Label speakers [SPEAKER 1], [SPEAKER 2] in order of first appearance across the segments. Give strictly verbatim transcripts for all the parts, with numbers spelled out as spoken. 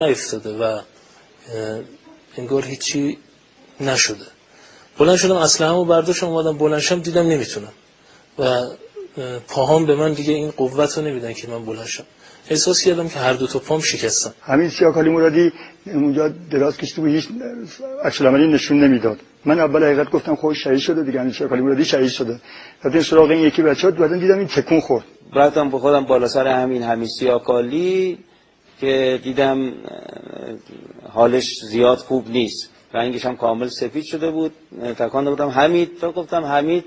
[SPEAKER 1] نیفتاده و انگار هیچی نشده. بلند شدم اسلحه‌مو برداشتم اومدم بلندشم دیدم نمیتونم و پاهام به من دیگه این قوت رو نمیدن که من بلند شم. احساس کردم که هر دو تا پام شکستن.
[SPEAKER 2] همین سیاکالی مرادی اونجا دراز کشیده بود، هیچ عکس العملی نشون نمیداد. من اول حقیقت گفتم خودش شهید شده دیگه، همین سیاکالی مرادی شهید شده. بعد سراغ این یکی بچه‌ها بعدن دیدم این تکون خورد.
[SPEAKER 3] رفتم با خودم بالا سر همین همین سیاکالی که دیدم حالش زیاد خوب نیست. رنگش هم کامل سفید شده بود. تکان دادم حمید، تو گفتم حمید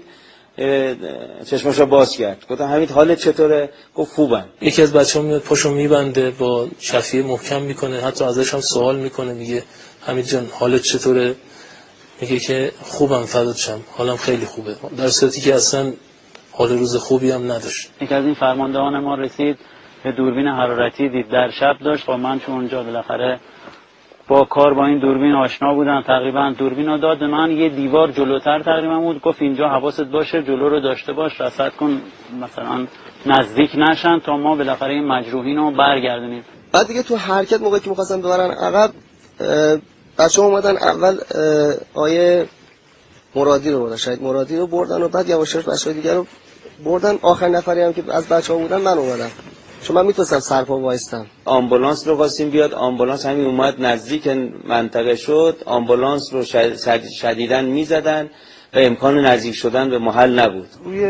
[SPEAKER 3] چشماشو باز کرد. گفتم حمید حالت چطوره؟ گفت خوبم.
[SPEAKER 1] یکی از بچه‌ها میاد پاشو میبنده با شفیه محکم میکنه، حتی ازش هم سوال میکنه، میگه حمید جان حالت چطوره؟ میگه که خوبم فدات شم، حالم خیلی خوبه، در صورتی که اصلا حال روز خوبی هم نداشت.
[SPEAKER 4] یکی از این فرماندهان ما رسید به دوربین حرارتی دید در شب داشت. با من چون اونجا بالاخره با کار با این دوربین آشنا بودن، تقریبا دوربین رو داد من، یه دیوار جلوتر تقریبا بود، گفت اینجا حواست باشه، جلو رو داشته باش، رصد کن مثلا نزدیک نشن تا ما بالاخره این مجروحین رو برگردونیم.
[SPEAKER 5] بعد دیگه تو حرکت موقعی که می‌خواستن ببرن عقب، بچه‌ها اومدن اول آیه مرادی رو بردن، شهید مرادی رو بردن و بعد یواش یواش بچه‌های دیگه رو بردن. آخر نفری هم که از بچه‌ها بودن من اومدم، چون من میتونستم سرپا وایستم.
[SPEAKER 3] آمبولانس رو خواستیم بیاد، آمبولانس همین اومد نزدیک منطقه شد، آمبولانس رو شدیداً میزدن و امکان نزدیک شدن به محل نبود.
[SPEAKER 6] روی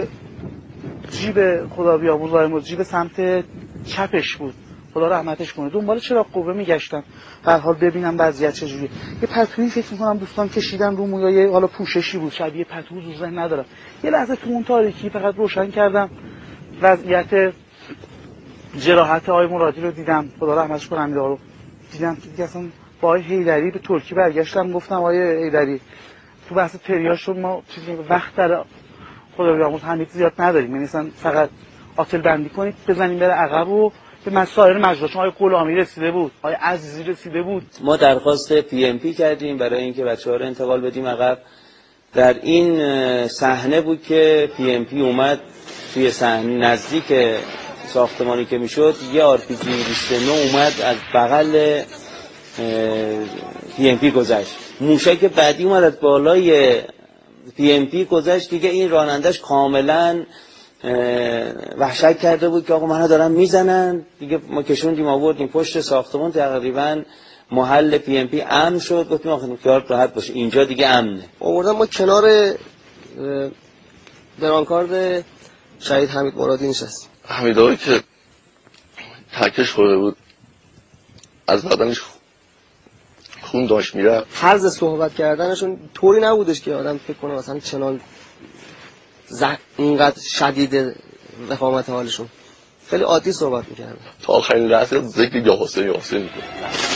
[SPEAKER 6] جیب خدا بیامرز وای جیب سمت چپش بود، خدا رحمتش کنه. دنبال چراغ قوه میگشتم به هر حال ببینم وضعیت چجوریه. یه پتویی فکر می‌کنم دوستان کشیدن رو مویا، یه حالا پوششی بود شبیه پتو، رو ذهن ندارم. یه لحظه تو اون تاریکی فقط روشن کردم وضعیت جراحت آقای مرادی رو دیدم، خدا رحمتش کنه. امیرا رو دیدم که دیگه اصلا با آقای حیدری به ترکی برگشتم، گفتم آقای حیدری تو بحث تریاش رو ما چیزی وقت در خدا بیامرز حمید زیاد نداریم، یعنی مثلا فقط آتل بندی کنید بزنیم بره عقب و به مسائل مجلس. چون آقای غلامی رسیده بود، آقای عزیزی رسیده بود.
[SPEAKER 3] ما درخواست پی ام پی کردیم برای اینکه بچه‌ها رو انتقال بدیم عقب. در این صحنه بود که پی ام پی اومد توی صحنه نزدیک ساختمانی که میشد، یه آر پی جی بیست و نه اومد از بغل پی ام پی گذشت. موشک بعدی اومد از بالای پی ام پی گذشت. دیگه این رانندش کاملا وحشت کرده بود که آقا منو دارن میزنن. دیگه ما کشوندیم آوردیم پشت ساختمان، تقریبا محل پی ام پی امن شد. گفتیم آخه خیالت راحت باشه اینجا دیگه امنه.
[SPEAKER 5] آوردن ما کنار برانکارد شهید حمید مرادی نشستیم.
[SPEAKER 7] حمیدایی که تکش خورده بود، از بدنش خون داشت میره.
[SPEAKER 5] طرز صحبت کردنشون طوری نبودش که آدم فکر کنه مثلا چنان زخم اینقدر شدید وخامت حالشون، خیلی عادی صحبت میکردن.
[SPEAKER 7] تا آخرین لحظه ذکر یا حسین یا حسین میکنه.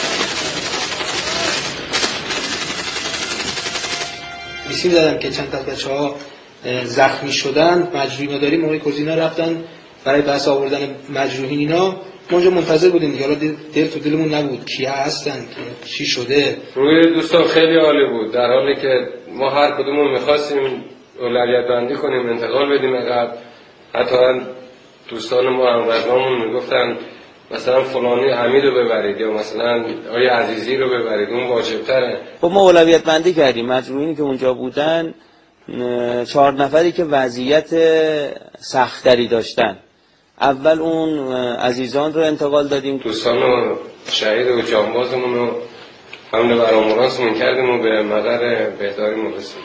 [SPEAKER 8] میسیم دادم که چند تا بچه‌ها زخمی شدن، مجروحی مداری موقع کوزینا رفتن برای بحث آوردن مجروحین. اینا ما اونجا منتظر بودیم دیگه، حالا دل تو دلمون نبود کیا هستن که چی شده.
[SPEAKER 9] روی دوستان خیلی عالی بود، در حالی که ما هر کدومون می‌خواستیم اولویت بندی کنیم، انتقال بدیم عقب. حتی دوستان ما هم رزمامون میگفتن مثلا فلانی حمید رو ببرید یا مثلا آیه عزیزی رو ببرید، اون واجب تره.
[SPEAKER 3] خب ما اولویت بندی کردیم. مجروحینی که اونجا بودن چهار نفری که وضعیت سختری داشتن، اول اون عزیزان رو انتقال دادیم.
[SPEAKER 9] دوستان و شهید و جانبازمون رو حمله بر آمبولانسمون کردیم و به مقر بهداری رسیدیم.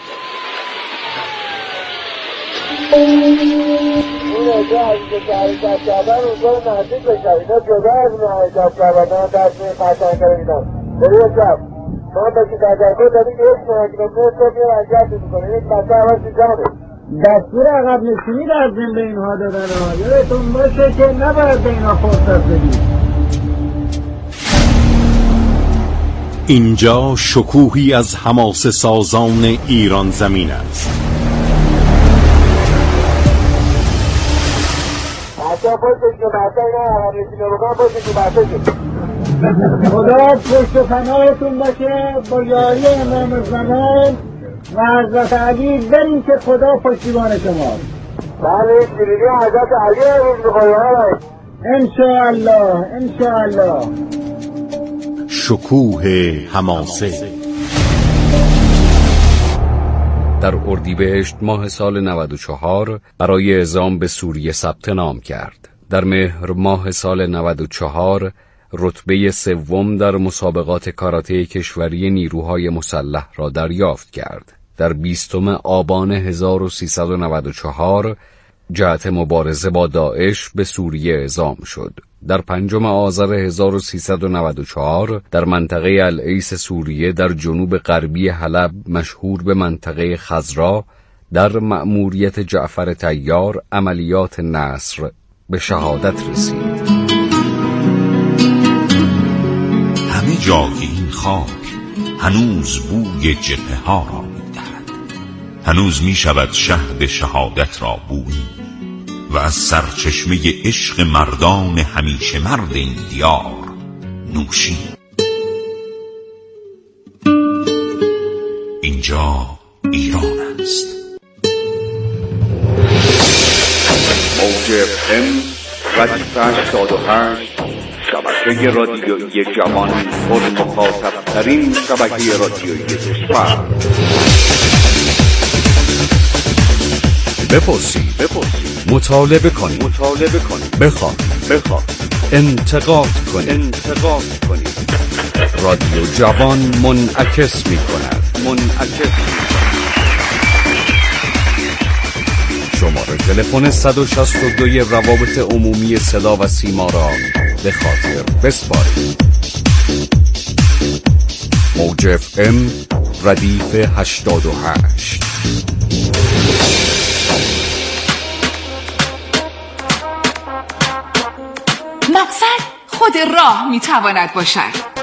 [SPEAKER 10] اون اونجا عزیز که حرکت کردن اونجا نزدیک بشن، اینا جدا از اون حرکت کردن دست به قطعه کردن. بری شب ما باشی تجربه دادیم که یک محکمه موت رو بیان انجام میکنه، یک بچه اول سیزانه
[SPEAKER 11] دستور عقب نشینی در زن به اینها دادن ها. یادتون باشه که نباید به اینها فرصت بدید.
[SPEAKER 12] اینجا شکوهی از حماسه سازان ایران زمین است.
[SPEAKER 10] بچه پشتش که بچه اینا عقب نشینه بکنم پشتش که بچه شد.
[SPEAKER 11] خدا پشت و پناهتون باشه با یاری امام زمان و حضرت علی، بریم که خدا پشتیبان شما.
[SPEAKER 10] بله شیرینی حضرت علی امروز میخوایی ها.
[SPEAKER 11] انشاءالله انشاءالله.
[SPEAKER 12] شکوه حماسه.
[SPEAKER 13] در اردیبهشت ماه سال نود و چهار برای اعزام به سوریه ثبت نام کرد. در مهر ماه سال نود و چهار رتبه سوم در مسابقات کاراته کشوری نیروهای مسلح را دریافت کرد. در بیستم آبان هزار و سیصد و نود و چهار جهت مبارزه با داعش به سوریه اعزام شد. در پنجم آذر هزار و سیصد و نود و چهار در منطقه العیس سوریه در جنوب غربی حلب مشهور به منطقه خضرا در مأموریت جعفر طیار عملیات نصر به شهادت رسید.
[SPEAKER 14] همه جای این خاک هنوز بوی جبهه ها را می‌دهد. هنوز می شود شهد شهادت را بویی و از سرچشمه عشق مردان همیشه مرد این دیار نوشی. اینجا ایران است.
[SPEAKER 15] موج ام ردیف هشتاد و هشت شبکه رادیویی جوان پر مخاطب ترین شبکه رادیویی کشور.
[SPEAKER 13] بپرسید،
[SPEAKER 15] بپرسید،
[SPEAKER 13] مطالبه کنید،
[SPEAKER 15] مطالبه کنید،
[SPEAKER 13] بخواد،
[SPEAKER 15] بخواد،
[SPEAKER 13] انتقاد کنید،
[SPEAKER 15] انتقاد کنید.
[SPEAKER 13] رادیو جوان منعکس می کند،
[SPEAKER 15] منعکس.
[SPEAKER 13] شماره تلفن صد و شصت و دو روابط عمومی صدا و سیما را به خاطر بسپارید. موج اف ام ردیف هشتاد و هشت.
[SPEAKER 16] مقصد خود راه میتواند باشد.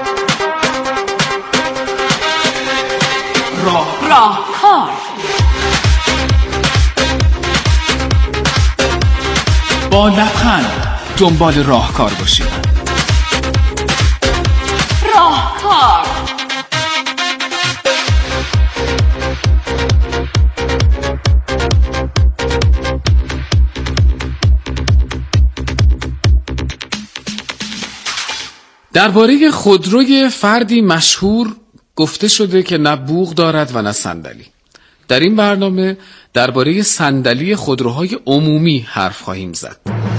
[SPEAKER 16] راه راه کار.
[SPEAKER 17] با لبخند دنبال راهکار باشید.
[SPEAKER 16] راهکار.
[SPEAKER 17] درباره خودروی فردی مشهور گفته شده که نه بوق دارد و نه صندلی. در این برنامه درباره صندلی خودروهای عمومی حرف خواهیم زد.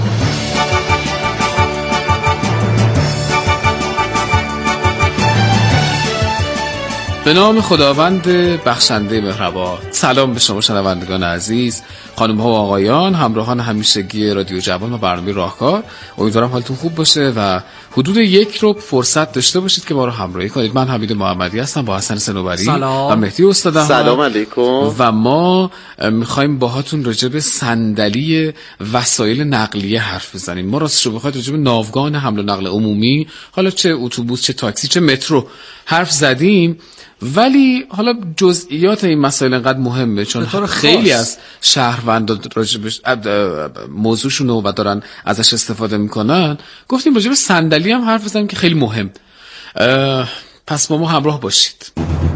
[SPEAKER 17] به نام خداوند بخشنده مهربان. سلام به شما شنوندگان عزیز، خانم ها و آقایان، همراهان همیشگی رادیو جوان و برنامه راهکار. امیدوارم حالتون خوب باشه و حدود یک رو فرصت داشته باشید که ما رو همراهی کنید. من حمید محمدی هستم با حسن صنوبری و مهدی استاد احمد.
[SPEAKER 3] سلام علیکم.
[SPEAKER 17] و ما میخوایم باهاتون راجع به صندلی وسایل نقلیه حرف بزنیم. ما راستش رو بخواید راجع به ناوگان حمل و نقل عمومی، حالا چه اتوبوس، چه تاکسی، چه مترو حرف زدیم، ولی حالا جزئیات این مسائل انقدر مهمه چون خیلی از شهروندان راجبش موضوعشون رو و دارن ازش استفاده میکنن. گفتیم راجب صندلی هم حرف بزنیم که خیلی مهم. پس با ما همراه باشید.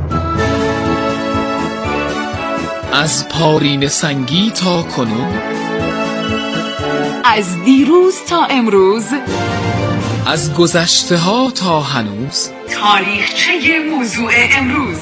[SPEAKER 17] از پارین سنگی تا کنون،
[SPEAKER 16] از دیروز تا امروز،
[SPEAKER 17] از گذشته ها تا هنوز،
[SPEAKER 16] تاریخچه موضوع امروز.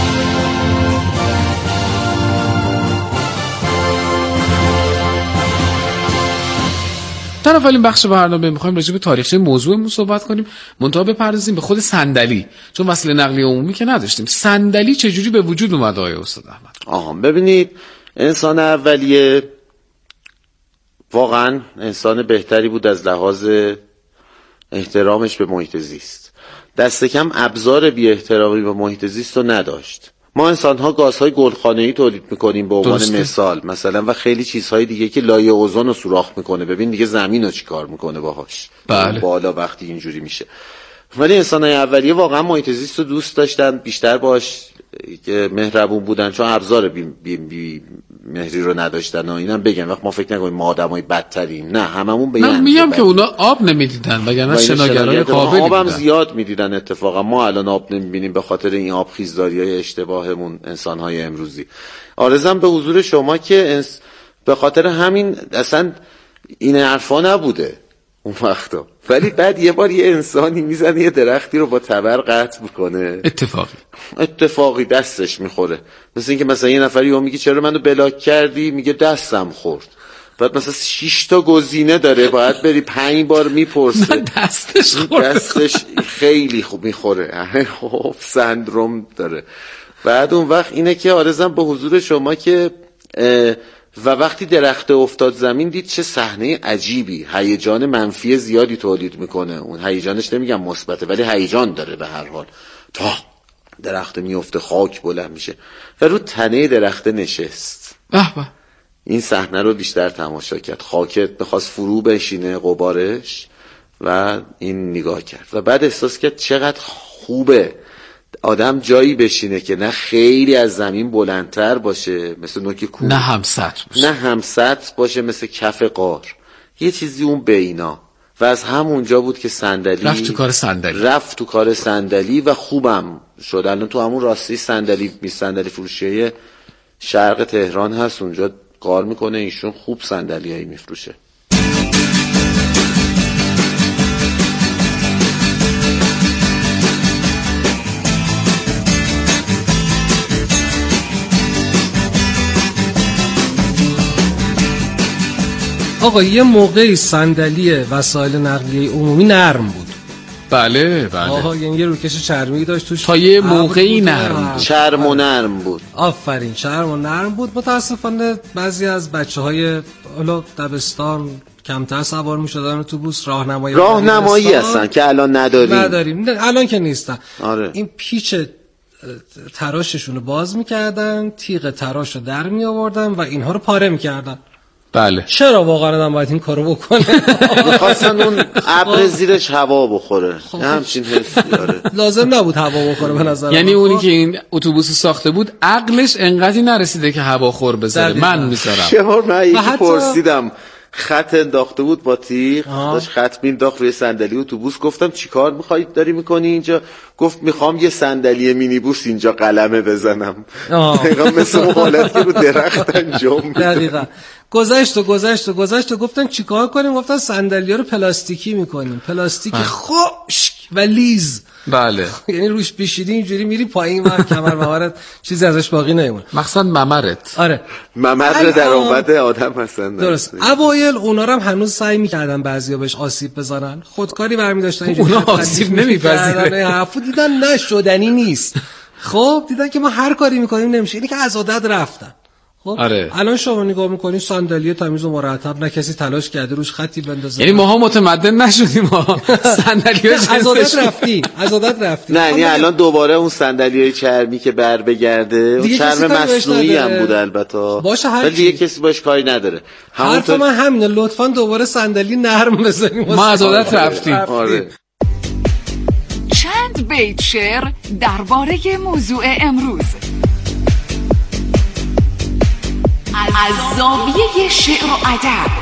[SPEAKER 17] در اولین بخش برنامه میخوایم راجع به تاریخچه موضوعمون صحبت کنیم، منتها بپردازیم به خود صندلی، چون وسیله نقلیه عمومی که نداشتیم. صندلی چجوری به وجود اومد آقای استاد احمد؟
[SPEAKER 3] آها ببینید، انسان اولیه واقعا انسان بهتری بود از لحاظ احترامش به محیط زیست. دست کم ابزار بی احترامی به محیط زیست رو نداشت. ما انسان ها گازهای گلخانه‌ای تولید میکنیم به عنوان مثال مثلا، و خیلی چیزهای دیگه که لایه اوزون رو سوراخ میکنه. ببین دیگه زمین رو چی کار میکنه باهاش.
[SPEAKER 17] بله.
[SPEAKER 3] بالا وقتی اینجوری میشه. ولی انسان‌های اولیه واقعا محیط زیست رو دوست داشتن، بیشتر باش که مهربون بودن، چون ابزار بی, بی, بی مهری رو نداشتن. و اینم بگم وقت ما فکر نکنیم ما آدمای بدتریم، نه هممون به
[SPEAKER 17] من میگم که اونا آب نمیدیدن وگرنه شناگرای قابلی
[SPEAKER 3] بودن. آبم
[SPEAKER 17] بودن.
[SPEAKER 3] زیاد میدیدن اتفاقا. ما الان آب نمیبینیم به خاطر این آب خیزداری‌های اشتباهمون انسان‌های امروزی. عرضم به حضور شما که انس... به خاطر همین اصلا این حرفا نبوده.
[SPEAKER 18] اون وقتا. ولی بعد یه بار یه انسانی میزنه یه درختی رو با تبر قطع میکنه،
[SPEAKER 17] اتفاقی
[SPEAKER 18] اتفاقی دستش میخوره. مثل اینکه مثلا یه نفری رو میگه چرا منو بلاک کردی، میگه دستم خورد. بعد مثلا شش تا گزینه داره، باید بری پنج بار میپرسه.
[SPEAKER 17] دستش خورد،
[SPEAKER 18] دستش خیلی خوب میخوره، خب سندروم داره. بعد اون وقت اینه که آرزم به حضور شما که و وقتی درخت افتاد زمین دید چه صحنه عجیبی، هیجان منفی زیادی تولید میکنه. اون هیجانش نمیگم مثبته ولی هیجان داره به هر حال. تا درخت میفته خاک بلند میشه و رو تنه درخت نشست.
[SPEAKER 17] به به.
[SPEAKER 18] این صحنه رو بیشتر تماشا کرد. خاکت بخواست فرو بشینه غبارش و این نگاه کرد و بعد احساس کرد چقدر خوبه آدم جایی بشینه که نه خیلی از زمین بلندتر باشه مثل نوک کوه،
[SPEAKER 17] نه هم سطح باشه،
[SPEAKER 18] نه هم سطح باشه مثل کف غار، یه چیزی اون بینا. و از همونجا بود که صندلی
[SPEAKER 17] رفت تو کار صندلی
[SPEAKER 18] رفت تو کار صندلی و خوبم شد. الان تو همون راستی صندلی می صندلی فروشی شرق تهران هست، اونجا کار میکنه ایشون، خوب صندلیایی میفروشه.
[SPEAKER 19] آقا یه موقعی صندلی وسایل نقلیه عمومی نرم بود.
[SPEAKER 17] بله بله.
[SPEAKER 19] آها یعنی یه روکش چرمی داشت توش،
[SPEAKER 17] تا یه موقعی نرم بود.
[SPEAKER 18] چرم و نرم بود.
[SPEAKER 19] آفرین، چرم و نرم بود. متاسفانه بعضی از بچه‌های حالا دبستان کمتر سوار می‌شدن اتوبوس، راهنمایی
[SPEAKER 18] راهنمایی هستن که الان نداریم.
[SPEAKER 19] نداریم الان که نیستن.
[SPEAKER 18] آره.
[SPEAKER 19] این پیچ تراششون رو باز می‌کردن، تیغ تراش رو در می‌آوردن و اینها رو پاره می‌کردن.
[SPEAKER 17] بله.
[SPEAKER 19] چرا واقعا آدم باید این کارو بکنه؟
[SPEAKER 18] می‌خواستن اون ابر زیرش هوا بخوره. همچین حسی داره.
[SPEAKER 19] لازم نبود هوا بخوره به نظر من.
[SPEAKER 17] یعنی اونی که این اتوبوس ساخته بود عقلش انقدری نرسیده که هوا خور بذاره. من میذارم.
[SPEAKER 18] یه بار من یکی حتی... پرسیدم خط انداخته بود با تیغ، داشت خط مینداخت روی صندلی اتوبوس. گفتم چیکار می‌خوای داری می‌کنی اینجا؟ گفت می‌خوام یه صندلی مینیبوس اینجا قلمه بزنم. دقیقاً مثل اون حالت که رو درخت انجام میده.
[SPEAKER 19] دقیقاً. گذشت و گذشت و گذشت و گفتن چیکار کنیم؟ گفتن صندلی‌ها رو پلاستیکی می‌کنیم. پلاستیک خشک و لیز.
[SPEAKER 17] بله.
[SPEAKER 19] یعنی روش بشینی اینجوری میری پایین و کمر ممرت چیزی ازش باقی نمیمونه.
[SPEAKER 17] مخصوصا ممرت.
[SPEAKER 19] آره.
[SPEAKER 18] ممر در آمد آدم هستن.
[SPEAKER 19] درست. اوایل اونا رو هم هنوز سعی می‌کردن بعضیا بهش آسیب بزنن. خودکاری برمی داشتن
[SPEAKER 17] اینجوری. اونا آسیب نمی‌پذیرن.
[SPEAKER 19] حرفو دیدن نشدنی نیست. خب دیدن که ما هر کاری می‌کنیم نمیشه. اینی که از عادت رفتن. خب
[SPEAKER 17] آره.
[SPEAKER 19] الان شما نگاه میکنید صندلی تمیز و مرتب، نه کسی تلاش کرده روش خطی بندازه.
[SPEAKER 17] یعنی ماها متمدن نشدیم، ما صندلی‌ها
[SPEAKER 19] از عادت رفتیم از عادت رفتیم.
[SPEAKER 18] نه یعنی الان دوباره اون صندلی‌های چرمی که بر بگرده، اون چرم مصنوعی هم بود البته، ولی دیگه کسی باش کاری نداره.
[SPEAKER 19] همونطور من همینه، لطفاً دوباره صندلی نرم بزنیم.
[SPEAKER 17] ما از عادت رفتیم.
[SPEAKER 18] آره.
[SPEAKER 16] چند بیت شعر درباره موضوع امروز از زاویه شعر و ادب.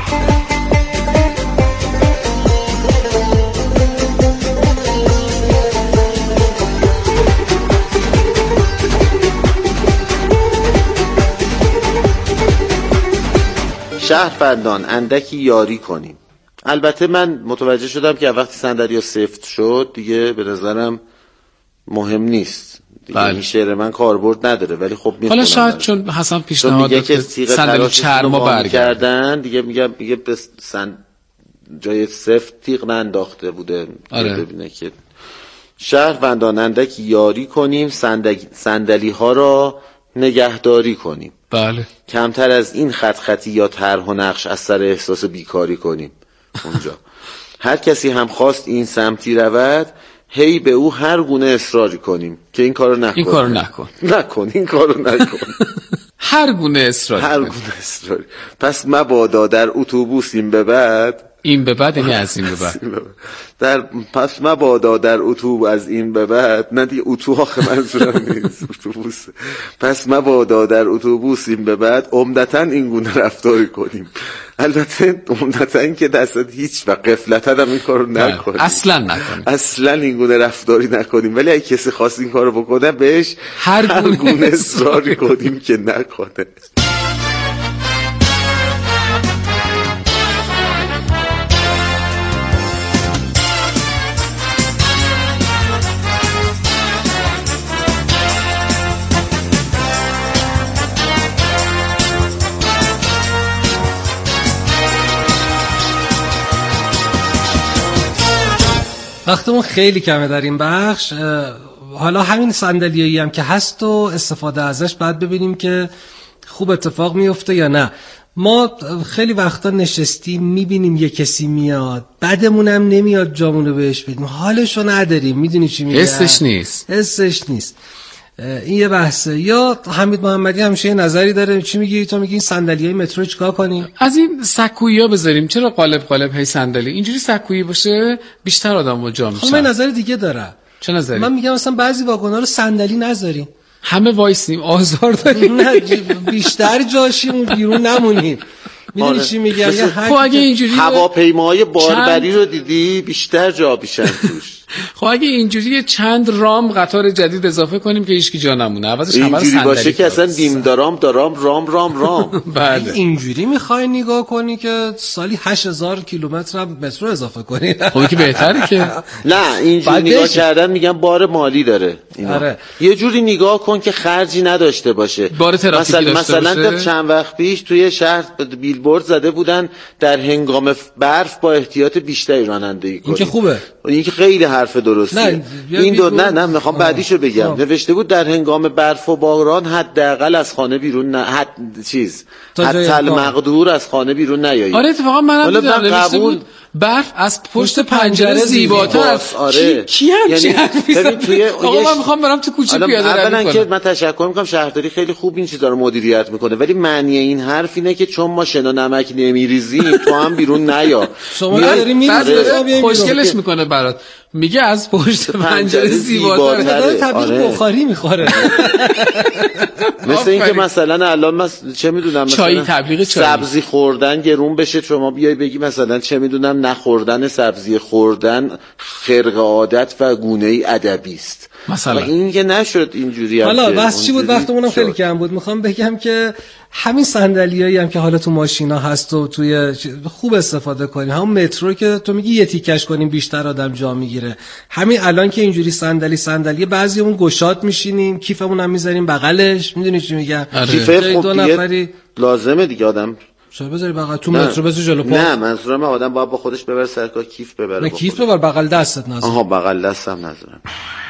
[SPEAKER 18] شهروندان اندکی یاری کنیم. البته من متوجه شدم که وقتی صندلی‌ها سفت شد دیگه به نظرم مهم نیست. دیگه این شعر من کاربرد نداره، ولی خب میخونم.
[SPEAKER 17] حالا شاید چون حسن پیشنهاد داد که صندلی چرما برگردن
[SPEAKER 18] دیگه میگم دیگه به سن... جای سفت تیغ ننداخته بوده.
[SPEAKER 17] آره.
[SPEAKER 18] ببینه که شهروندان اندکی یاری کنیم، صندلی صندلی ها را نگهداری کنیم.
[SPEAKER 17] بله.
[SPEAKER 18] کمتر از این خط خطی یا طرح و نقش از سر احساس بیکاری کنیم. اونجا هر کسی هم خواست این سمتی رود، هی به او هر گونه اصراری کنیم که این کارو نکن.
[SPEAKER 17] این کارو نکن.
[SPEAKER 18] نکن این کارو نکن.
[SPEAKER 17] هر گونه اصراری.
[SPEAKER 18] هر گونه اصراری. پس مبادا در اتوبوس این به بعد،
[SPEAKER 17] این به بعد یعنی از این به بعد
[SPEAKER 18] در پس مبادا در اتوب از این به بعد، نه دیگه اتو آخه منظورم نیست اتوبوس. پس مبادا در اتوبوس این به بعد عمدتاً این گونه رفتاری کنیم. البته عمدتاً که دستت هیچ و قفلتاً هم این کارو نکنیم،
[SPEAKER 17] اصلا نکنیم،
[SPEAKER 18] اصلا این گونه رفتاری نکنیم. ولی اگه کسی خواست این کارو بکنه بهش
[SPEAKER 17] هر گونه, هر گونه
[SPEAKER 18] اصراری کنیم که نکنه.
[SPEAKER 19] وقتمون خیلی کمه در این بخش. حالا همین صندلیایی هم که هست و استفاده ازش بعد ببینیم که خوب اتفاق میفته یا نه. ما خیلی وقتا نشستیم میبینیم یه کسی میاد بعدمونم نمیاد جامونو بهش بدیم، حالشو نداریم. میدونی چی میگم؟
[SPEAKER 17] حسش نیست
[SPEAKER 19] حسش نیست. این یه بحثه. یا حمید محمدی همیشه یه نظری داره. چی میگی تو؟ میگی این صندلیای مترو چیکار کنیم؟
[SPEAKER 17] از این سکویی ها بذاریم. چرا قالب قالب هی صندلی؟ اینجوری سکویی باشه بیشتر آدمو جا میشن.
[SPEAKER 19] من نظر دیگه دارم.
[SPEAKER 17] چه نظری؟
[SPEAKER 19] من میگم مثلا بعضی واگن‌ها رو صندلی نذاریم،
[SPEAKER 17] همه وایسیم آزار داریم.
[SPEAKER 19] نه بیشتر جاشیم بیرون نمونیم. میدونی چی میگم؟
[SPEAKER 18] خب اگه اینجوری هواپیماهای باربری رو دیدی بیشتر جا بیشن توش.
[SPEAKER 17] خب اگه اینجوری چند رام قطار جدید اضافه کنیم که هیچکی جا نمونه. عوضش همه رو
[SPEAKER 18] اینجوری باشه که اصلا دیم دارام دارام رام رام رام.
[SPEAKER 19] بله. اینجوری میخوای نگاه کنی که سالی هشت هزار کیلومتر هم مترو اضافه کنی.
[SPEAKER 17] خب که بهتره که
[SPEAKER 18] نه اینجوری نگاه کردن میگم بار مالی داره اینا.
[SPEAKER 19] آره.
[SPEAKER 18] یه جوری نگاه کن که خرجی نداشته باشه.
[SPEAKER 17] بار ترافیکی
[SPEAKER 18] مثلا
[SPEAKER 17] داشته
[SPEAKER 18] مثلا
[SPEAKER 17] باشه.
[SPEAKER 18] تا چند وقت پیش توی شهر بیلبورد زده بودن در هنگام برف با احتیاط بیشتری رانندگی کنید.
[SPEAKER 19] این که خوبه.
[SPEAKER 18] این که خیلی حرف درستیه. این دو نه نه میخوام بعدیشو بگم. آه. نوشته بود در هنگام برف و باران حداقل از خانه بیرون نه حد چیز حتی المقدور از خانه بیرون نیایید.
[SPEAKER 17] آره اتفاقا منم دیدم نوشته بود برف از پشت پنجره زیباتر.
[SPEAKER 18] آره
[SPEAKER 17] کی کی همچین حرفی زد؟ آقا من میخوام برم تو کوچه پیاده روی کنم.
[SPEAKER 18] اولا که من تشکر میکنم شهرداری خیلی خوب این چیزا رو مدیریت میکنه، ولی معنی این حرف اینه که چون ما شنا نمک نمیریزیم تو هم بیرون نیا.
[SPEAKER 19] شما داری میری
[SPEAKER 17] خوشگلش میکنه برات. میگه از پشت پنجره زیباتر.
[SPEAKER 19] داره طبیعی بخاری میخوره.
[SPEAKER 18] مثل اینکه مثلا الان مثلا چه میدونم
[SPEAKER 17] مثلا تبلیغ چای
[SPEAKER 18] سبزی خوردن گرون بشه شما بیای بگی مثلا چه میدونم نخوردن سبزی خوردن خرق عادت و گونه‌ای ادبی است
[SPEAKER 17] مثلا.
[SPEAKER 18] این که نشد اینجوری.
[SPEAKER 19] حالا بس چی بود؟ وقتمونم خیلی کم بود. میخوام بگم که همین صندلیایی هم که حالا تو ماشینا هست و توی خوب استفاده کنیم. همون مترو که تو میگی یه تیکش کنیم بیشتر آدم جا میگیره. همین الان که اینجوری صندلی صندلی بعضیمون گشاد میشینیم کیفمون هم میذاریم بغلش. میدونی چی میگم؟
[SPEAKER 18] کیفه خوب دو نفری لازمه دیگه آدم.
[SPEAKER 19] چرا بذاری بغل تو مترو بذاری جلو پا؟
[SPEAKER 18] نه منظورم آدم باید با خودش ببره سرکار کیف ببره.
[SPEAKER 19] نه کیف ببر بغل دستت نذار.
[SPEAKER 18] آها بغل دستم نذارم.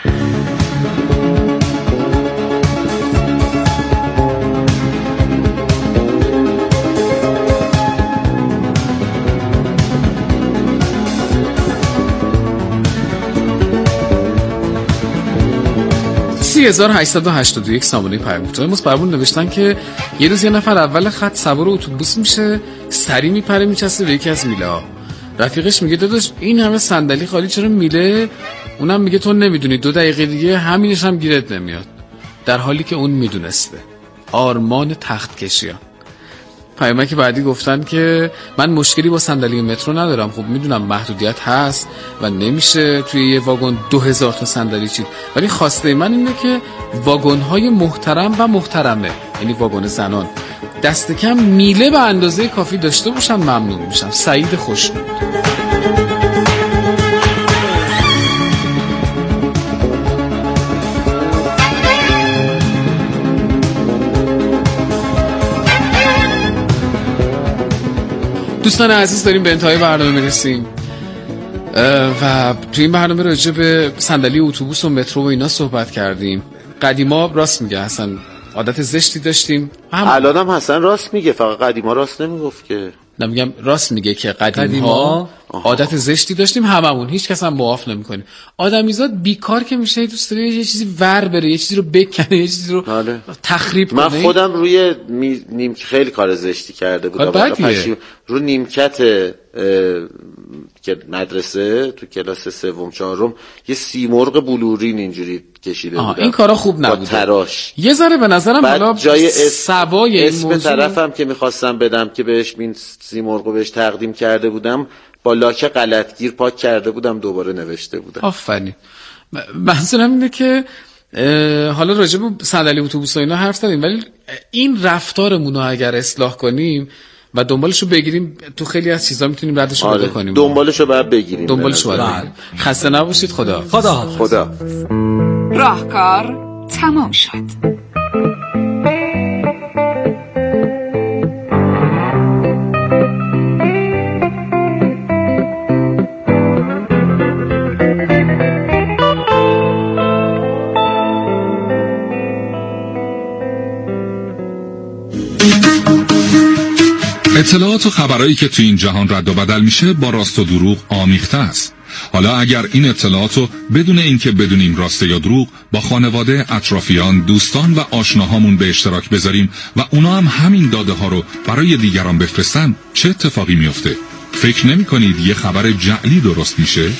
[SPEAKER 17] سی هزار و هشتصد و هشتاد و یک سامانه پیام کوتاه مصبربون نوشتن که یه روز یه نفر اول خط سوار اتوبوس میشه سری میپره میچسته به یکی از میله ها. رفیقش میگه داداش این همه صندلی خالی چرا میله؟ اونم میگه تو نمیدونی دو دقیقه دیگه همینش هم گیرت نمیاد. در حالی که اون میدونسته. آرمان تخت کشیان. پیامک بعدی گفتن که من مشکلی با صندلی مترو ندارم. خب میدونم محدودیت هست و نمیشه توی یه واگن دو هزار تا صندلی چید، ولی خواسته من اینه که واگن‌های محترم و محترمه، یعنی واگن زنان، دست کم میله به اندازه کافی داشته باشن ممنون میشم. سعید خوشنود. دوستان عزیز داریم به انتهای برنامه میرسیم و توی این برنامه راجع به صندلی اتوبوس و مترو و اینا صحبت کردیم. قدیما راست میگه حسن عادت زشتی داشتیم.
[SPEAKER 18] الان هم حسن راست میگه، فقط قدیما راست نمیگفت که.
[SPEAKER 17] نمیگم راست میگه که قدیما عادت زشتی داشتیم هممون، هیچ کس هم معاف نمیکنه. آدمیزاد بیکار که میشه دوست داره یه چیزی ور بره، یه چیزی رو بکنه، یه چیزی رو حاله. تخریب
[SPEAKER 18] من
[SPEAKER 17] کنه.
[SPEAKER 18] من خودم روی می... نیم خیلی کار زشتی کرده بودم. پشیم رو نیمکت که مدرسه تو کلاس سوم چهارم یه سیمرغ بلورین اینجوری کشیده بودم.
[SPEAKER 17] این کارا خوب نبود.
[SPEAKER 18] تراش.
[SPEAKER 17] یه ذره به نظرم حالا
[SPEAKER 18] جای
[SPEAKER 17] سوای
[SPEAKER 18] اسم موضوع... طرفم که می‌خواستم بدم که بهش این سیمرغو بهش تقدیم کرده بودم با لاک غلطگیر پاک کرده بودم دوباره نوشته بودم.
[SPEAKER 17] آفرین. منظورم اینه که حالا راجع به صندلی اتوبوس و اینا حرف زدیم، ولی این رفتارمون رو اگر اصلاح کنیم و دنبالشو بگیریم تو خیلی از چیزا میتونیم ردش رو
[SPEAKER 18] آره.
[SPEAKER 17] بکنیم.
[SPEAKER 18] دنبالشو باید بگیریم.
[SPEAKER 17] دنبالشو باید. خسته نباشید. خدا.
[SPEAKER 19] خدا.
[SPEAKER 18] خدا.
[SPEAKER 16] راهکار تمام شد.
[SPEAKER 20] اطلاعات و خبرایی که تو این جهان رد و بدل میشه با راست و دروغ آمیخته است. حالا اگر این اطلاعاتو بدون اینکه بدونیم راسته یا دروغ با خانواده، اطرافیان، دوستان و آشناهامون به اشتراک بذاریم و اونا هم همین داده ها رو برای دیگران بفرستن، چه اتفاقی میفته؟ فکر نمی کنید یه خبر جعلی درست میشه؟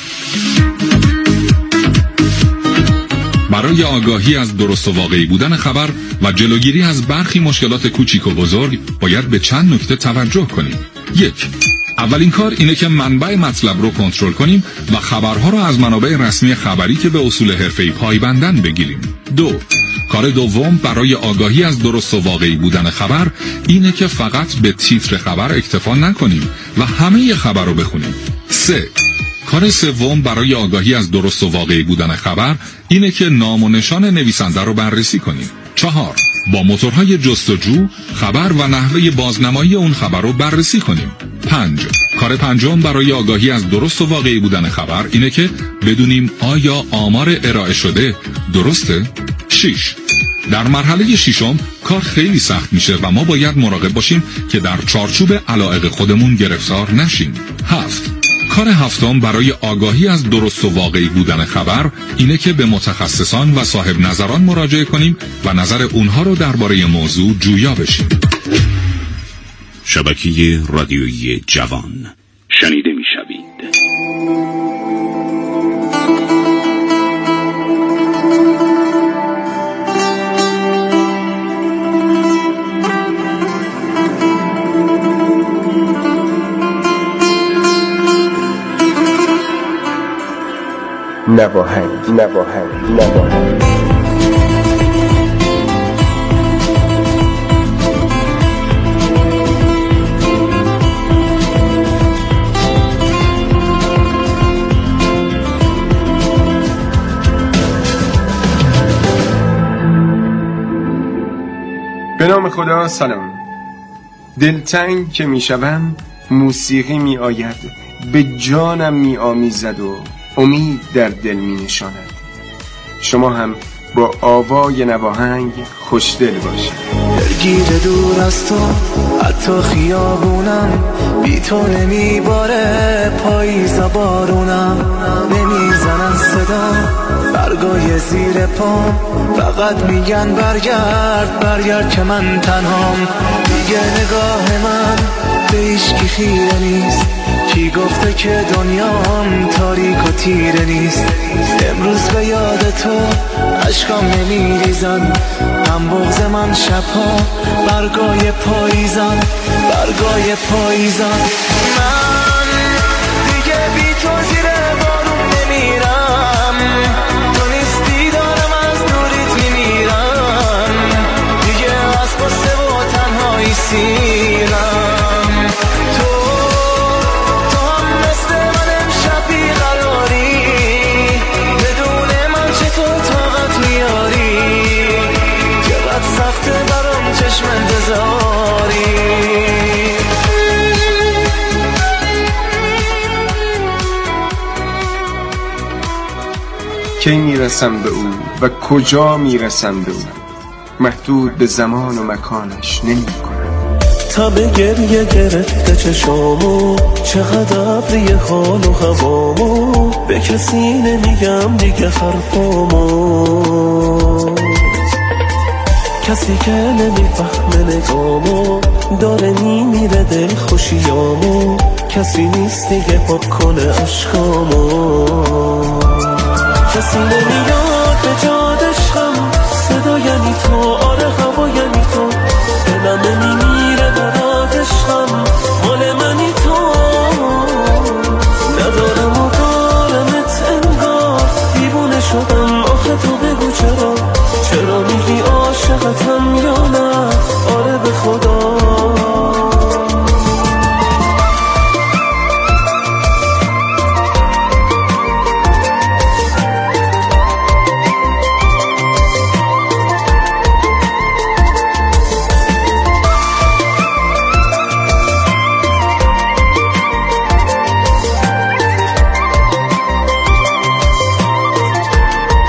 [SPEAKER 20] برای آگاهی از درست و واقعی بودن خبر و جلوگیری از برخی مشکلات کوچیک و بزرگ باید به چند نکته توجه کنیم. یک، اولین کار اینه که منبع مطلب رو کنترل کنیم و خبرها رو از منابع رسمی خبری که به اصول حرفه‌ای پایبندن بگیریم. دو، کار دوم برای آگاهی از درست و واقعی بودن خبر اینه که فقط به تیتر خبر اکتفا نکنیم و همه خبر رو بخونیم. سه، کار سوم برای آگاهی از درست و واقعی بودن خبر اینه که نام و نشان نویسنده رو بررسی کنیم. چهار، با موتورهای جستجو خبر و نحوه بازنمایی اون خبر رو بررسی کنیم. پنج، کار پنجم برای آگاهی از درست و واقعی بودن خبر اینه که بدونیم آیا آمار ارائه شده درسته؟ شش، در مرحله ششم کار خیلی سخت میشه و ما باید مراقب باشیم که در چارچوب علایق خودمون گرفتار نشیم. هفت، کار هفتم برای آگاهی از درست و واقعی بودن خبر اینه که به متخصصان و صاحب نظران مراجعه کنیم و نظر اونها رو درباره موضوع جویا بشیم.
[SPEAKER 14] شبکه رادیویی جوان شنیده میشوید.
[SPEAKER 21] نواهنگ نواهنگ نواهنگ
[SPEAKER 22] به نام خدا. سلام. دلتنگ که می شوم موسیقی می آید، به جانم می آمیزد و امید در دل می نشاند. شما هم با آوای نواهنگ خوشدل باشید.
[SPEAKER 23] درگیر دور از تو حتی خیابونم، بی تو نمی باره پاییز بارونم، نمیزنن صدا برگای زیر پام، فقط میگن برگرد برگرد که من تنهام. دیگه نگاه من به هیچکی خیره نیست، کی گفته که دنیام تاریک و تیره نیست. امروز به یاد تو عشقام نمیریزن، هم بغض من شبها برگای پاییزن برگای پاییزن. من دیگه بی تو زیر بارون نمیرم، تو نیستی دارم از دوریت میمیرم، دیگه از قصه و تنهایی سیرم.
[SPEAKER 22] کی میرسم به او و کجا میرسم به او، محدود به زمان و مکانش نمی کنم.
[SPEAKER 23] تا به گریه گرفته چشامو، چقدر ابری حال و هوامو، به کسی نمیگم دیگه حرفامو، کسی که نمیفهمه نگامو، داره میمیره دل خوشیامو، کسی نیست دیگه پاک کنه عشقامو. کسی نمیاد به جاد عشقم، صدا یعنی تو، آره هوا یعنی تو، دلم نمیمیره برات عشقم، مال منی تو، ندارم و دارمت انگار، دیوونه شدم آخه تو بگو چرا، چرا میگی عاشقتم یا نه، آره به خدا.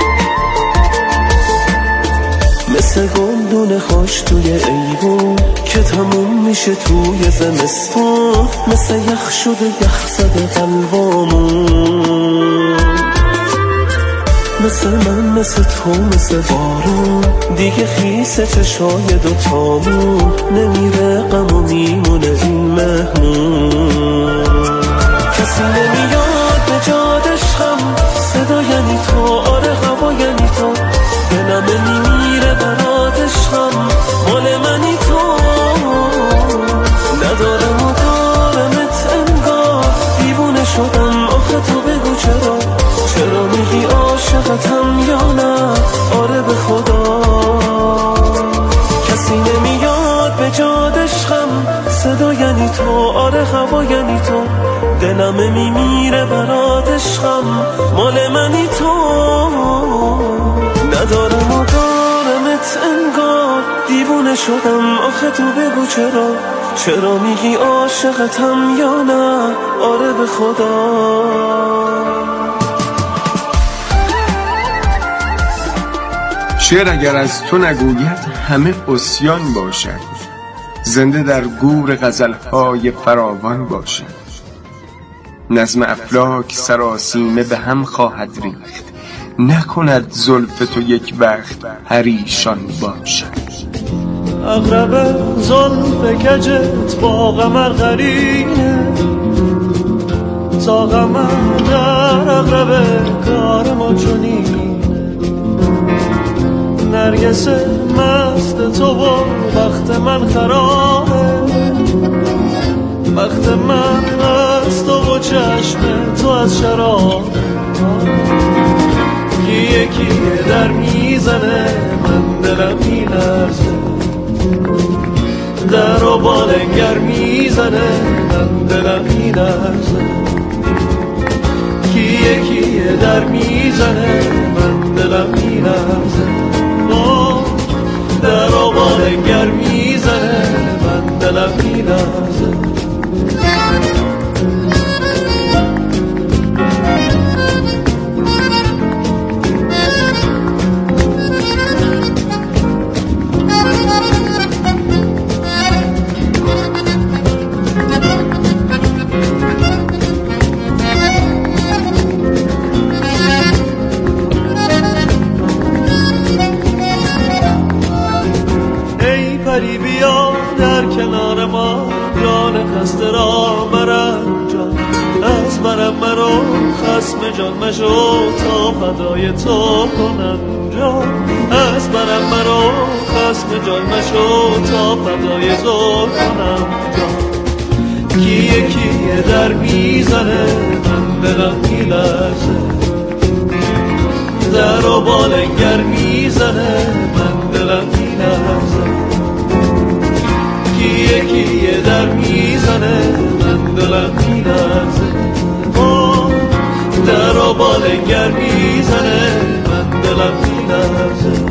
[SPEAKER 23] مثل گلدون خوش توی ایوون، که تموم میشه توی زمستون، مثل یخ شده یخ زده قلبامون. مثل من مثل تو مثل بارون، دیگه خیسه چشای دوتامون، نمیره غم و میمونه این مهمون. کسی نمیاد به جاد عشقم، صدا یعنی تو، آره هوا یعنی تو، دلم نمیره برات عشقم، مال منی تو. ندارم و دارمت انگار، دیوونه شدم آخه تو بگو چرا، چرا میگی عاشقتم یا نه، آره به خدا. کسی نمیاد به جاد عشقم، صدا یعنی تو، آره هوا یعنی تو، دلم میمیره برات عشقم، مال منی تو. ندارم و دارمت انگار، دیوونه شدم آخه تو بگو چرا، چرا میگی عاشقتم یا نه، آره به خدا.
[SPEAKER 22] شعر اگر از تو نگوید همه عصیان باشد، زنده در گور غزلهای فراوان باشد. نظم افلاک سراسیمه به هم خواهد ریخت، نکند زلف تو یک وقت پریشان باشد.
[SPEAKER 23] اغرب زلف کجت با قمر قرینه، تا قمر در اغرب کار ما چنینه. نرگس مست تو و وقت من خرابه، وقت من از تو و چشم تو از شراب. یکی در میزنه من دلم میلرزه، در و بالنگر میزنه من دلم میلرزه. یکی در میزنه من دلم میلرزه، در و بالنگر میزنه من دلم میلرزه. پری بیا در کنار ما، جان خسته را مرنجا، از مرم مرو خسم جان مشو، تا فدای تو کنم جا. از مرم مرو خسم جان مشو، تا فدای تو کنم جا. کیه کیه در میزنه من دلم میلرزه، در و بالنگر میزنه من دلم میلرزه. کیه کیه در میزنه من دلم میلرزه، در و بالنگر میزنه من دلم میلرزه.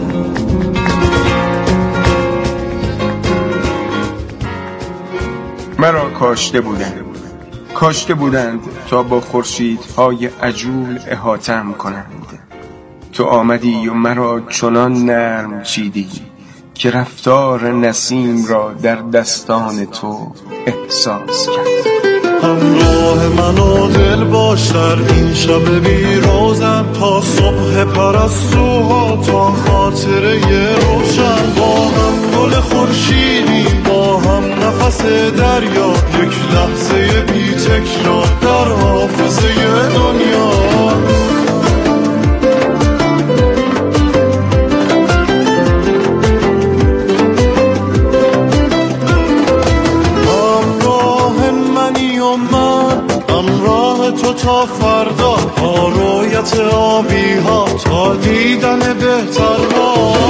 [SPEAKER 22] مرا کاشته بودند کاشته بودند تا با خورشیدهای عجول احاطه‌ام کنند. تو آمدی و مرا چنان نرم چیدی که رفتار نسیم را در دستان تو احساس کرد.
[SPEAKER 1] همراه من و دل باش در این شب بیروزم، تا صبح پرستوها، تا خاطره روشن. با هم گل خورشیدی، با هم نفس دریا، یک لحظه بی تکرار در حافظه دنیا. تو تا فردا، با رویت آبی ها، تا دیدن بهتر ها.